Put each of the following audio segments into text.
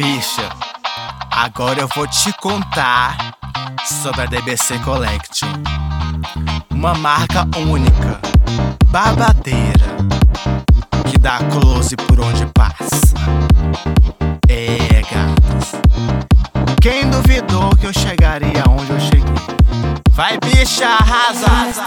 Bicha, agora eu vou te contar sobre a DBC Collection. Uma marca única, babadeira, que dá close por onde passa. É, gatas, quem duvidou que eu chegaria onde eu cheguei? Vai, bicha, arrasa!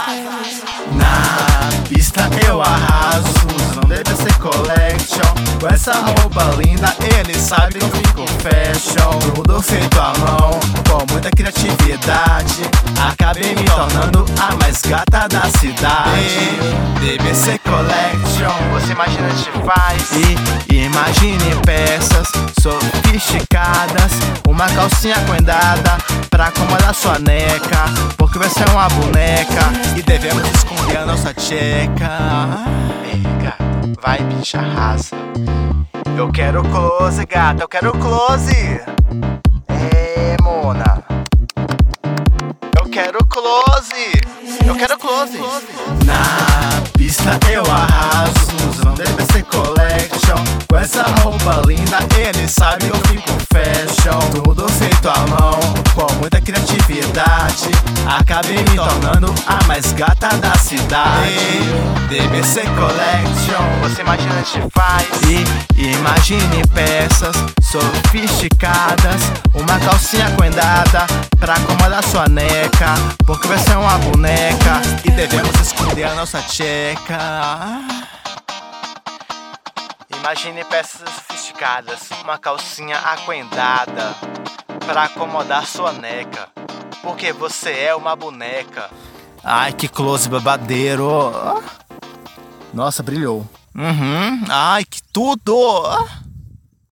Na pista eu arraso, usando DBC Collection. Com essa roupa linda, ele sabe que eu fico fashion. Tudo feito à mão, com muita criatividade. Acabei me tornando a mais gata da cidade. DBC Collection, você imagina te faz. E imagine peças sofisticadas, uma calcinha coendada pra acomodar sua neca, porque vai ser uma boneca e devemos esconder a nossa tcheca. Ei, gata, vai, bicha, arrasa. Eu quero close, gata, eu quero close. É, mona, eu quero close. Eu quero close. Na pista eu arraso, usando DBC Collection. Com essa roupa linda, ele sabe que eu fico fashion. Tudo feito à mão, com muita criatividade. Acabei me tornando a mais gata da cidade. DBC Collection, você imagina te faz. E imagine peças sofisticadas, uma calcinha coendada pra acomodar sua neca, porque vai ser uma boneca e devemos esconder a nossa tcheca. Imagine peças sofisticadas, uma calcinha aquendada pra acomodar sua neca, porque você é uma boneca. Ai, que close babadeiro. Nossa, brilhou. Ai, que tudo.